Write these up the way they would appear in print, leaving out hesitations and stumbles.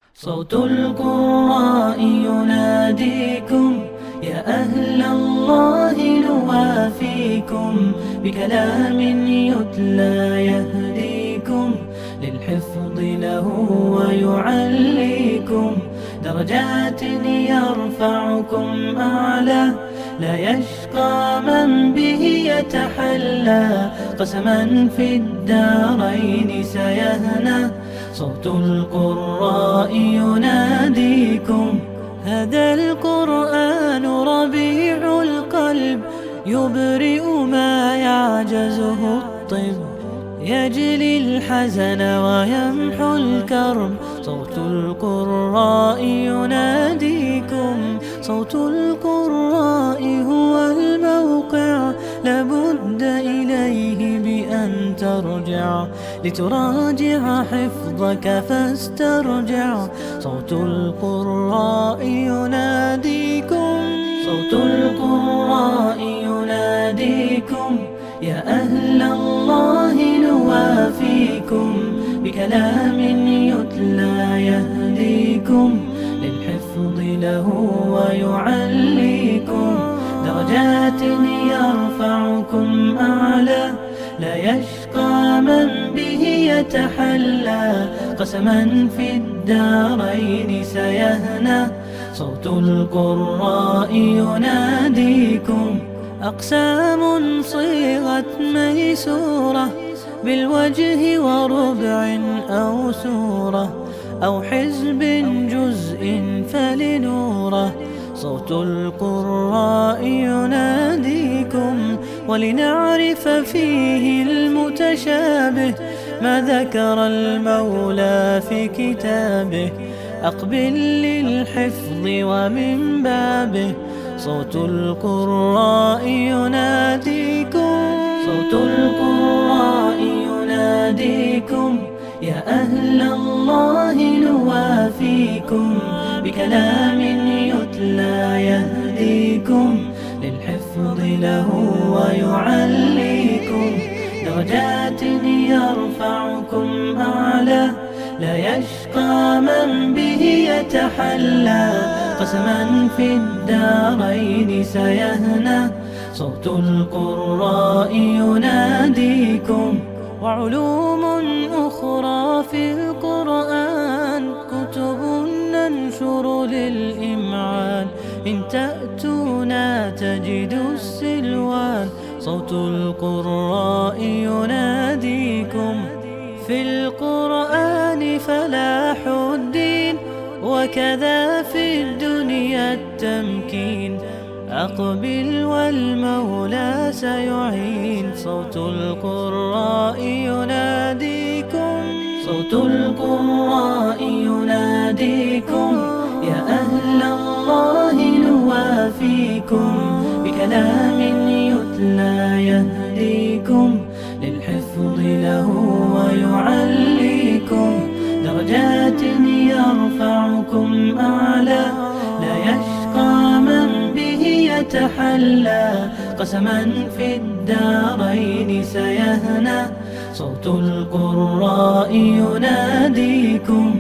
صوت القراء يناديكم يا أهل الله نوافيكم بكلام يتلى يهديكم للحفظ له ويعليكم درجات يرفعكم أعلى لا يشقى من به يتحلى قسما في الدارين سيهنى صوت القراء يناديكم هذا القرآن ربيع القلب يبرئ ما يعجزه الطب يجلي الحزن ويمحو الكرب صوت القراء يناديكم صوت القراء هو الموقع لابد إليه بأن ترجع لتراجع حفظك فاسترجع صوت القراء يناديكم صوت القراء يناديكم يا أهل الله نوافيكم بكلام يتلى يهديكم للحفظ له ويعليكم درجات يرفعكم أعلى لا يشقى من به يتحلى قسما في الدارين سيهنى صوت القراء يناديكم أقسام صيغت ميسورة بالوجه وربع أو سورة أو حزب جزء فلنوره صوت القراء يناديكم ولنعرف فيه المتشابه ما ذكر المولى في كتابه أقبل للحفظ ومن بابه صوت القراء يناديكم صوت القراء يناديكم يا أهل الله نوافيكم بكلام يتلى يهديكم للحفظ له ويعليكم درجات يرفعكم أعلى لا يشقى من به يتحلى قسما في الدارين سيهنى صوت القراء يناديكم وعلوم أخرى في القرآن كتب ننشر للإمعان إن تأتونا تجدوا السلوان صوت القراء يناديكم في القرآن فلاح الدين وكذا في الدنيا التمكين أقبل والمولى سيعين صوت القراء يناديكم صوت القراء يناديكم يا أهل الله نوافيكم بكلام يتلى يهديكم للحفظ له ويعليكم درجات يرفعكم أعلى لا يشقى من به يتحلى قسما في الدارين سيهنى صوت القراء يناديكم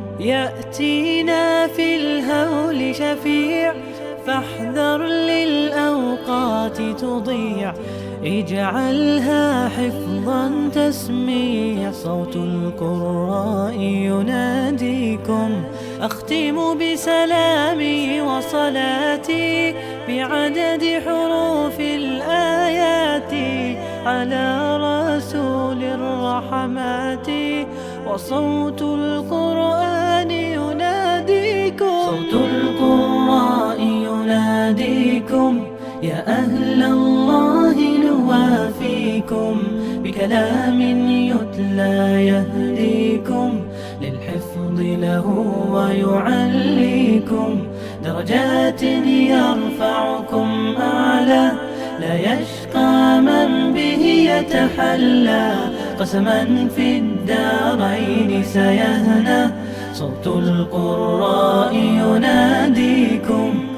يأتينا في الهول شفيع فاحذر للأوقات تضيع اجعلها حفظا تسميع صوت القراء يناديكم أختم بسلامي وصلاتي بعدد حروف الآيات على رسول الرحمات وصوت القرآن يناديكم صوت القراء يناديكم يا أهل الله نوافيكم بكلام يتلى يهديكم للحفظ له ويعليكم درجات يرفعكم أعلى لا يشقى من به يتحلى قسما في الدارين سيهنى صوت القراء يناديكم